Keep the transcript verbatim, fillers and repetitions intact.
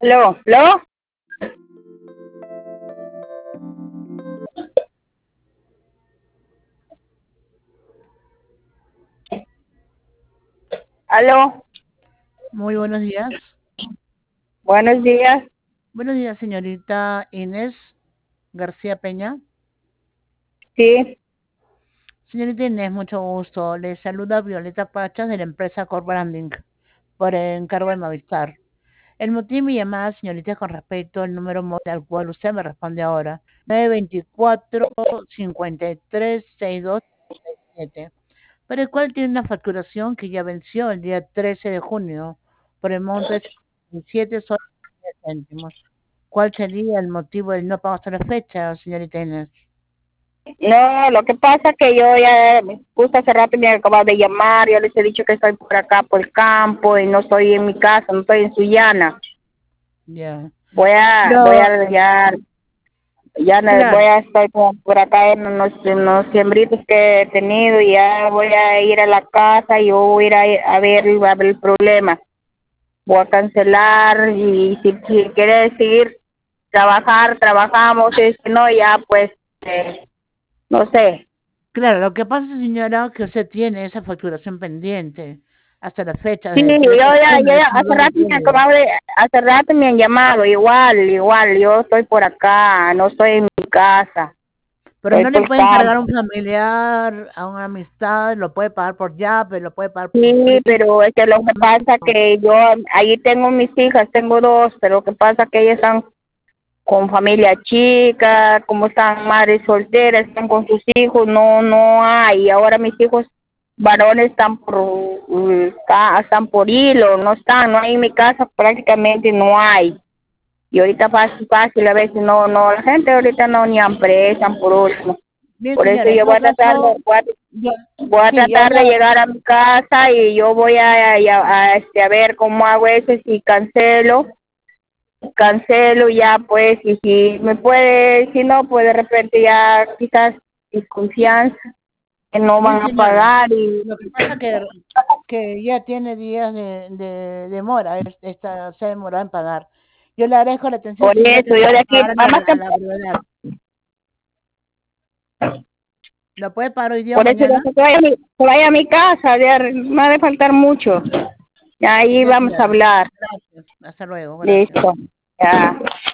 ¿Lo? ¿Lo? ¿Aló? Muy buenos días. Buenos días. Buenos días, señorita Inés García Peña. Sí. Señorita Inés, mucho gusto. Le saluda Violeta Pachas de la empresa Core Branding por encargo de Movistar. El motivo de mi llamada, señorita, es con respecto al número móvil al cual usted me responde ahora, nueve dos cuatro, cinco tres, seis dos siete, para el cual tiene una facturación que ya venció el día trece de junio por el monto de siete soles céntimos. ¿Cuál sería el motivo del no pago hasta la fecha, señorita Inés? No, lo que pasa que yo ya, justo hace rato me acabado de llamar, yo les he dicho que estoy por acá, por el campo, y no estoy en mi casa, no estoy en Sullana. Ya. Voy a, voy Pero, a, ya, ya no- voy claro, a estar por, por acá en unos, en unos siembritos que he tenido, y ya voy a ir a la casa y yo voy a ir a, a ver, a ver el problema. Voy a cancelar, y si, si quiere seguir trabajar, trabajamos, y si no, ya pues, eh, no sé. claro, lo que pasa, señora, que usted tiene esa facturación pendiente hasta la fecha, Sí, desde yo el trece de ya, yo junio, ya, es un hace mes de rato me julio. acababa de, hace rato me han llamado, igual, igual, yo estoy por acá, no estoy en mi casa, Pero estoy no le por el pueden cargar a un campo. familiar, a una amistad, lo puede pagar por Yape, lo puede pagar por Sí, Play. pero es que lo que pasa que yo, ahí tengo mis hijas, tengo dos, pero lo que pasa que ellas están con familia chica, como están madres solteras, están con sus hijos, no, no hay, ahora mis hijos varones están por, uh, está- están por hilo, no están, no hay en mi casa, prácticamente no hay. Y ahorita fácil, fácil, a veces no, no, la gente ahorita no ni empresan por último. Bien, Por eso señora, en yo voy todo a tratar de, caso, voy a, yo, voy a sí, yo tratar de la, llegar a mi casa, y yo voy a, a, a, a, este, a ver cómo hago eso, si cancelo, cancelo ya pues, y si me puede, si no, pues de repente ya quizás desconfianza, que no bien, van a señora. pagar. Y Lo que pasa que que ya tiene días de, de demora, es- esta, se ha demorado en pagar. Yo le agradezco la atención, por señora, eso que yo de pueda aquí, pagar a la, además a que la brevedad. ¿Lo puede pagar hoy día o por eso yo mañana? que vaya a mi, que vaya a mi casa, ya me ha de faltar mucho. Ahí Ya, vamos a señora. hablar. Gracias. Hasta luego. Gracias. Listo. Ya.